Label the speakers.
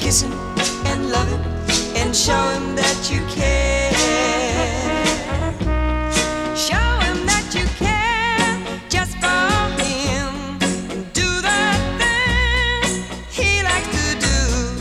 Speaker 1: kiss him and love him and show him that you care.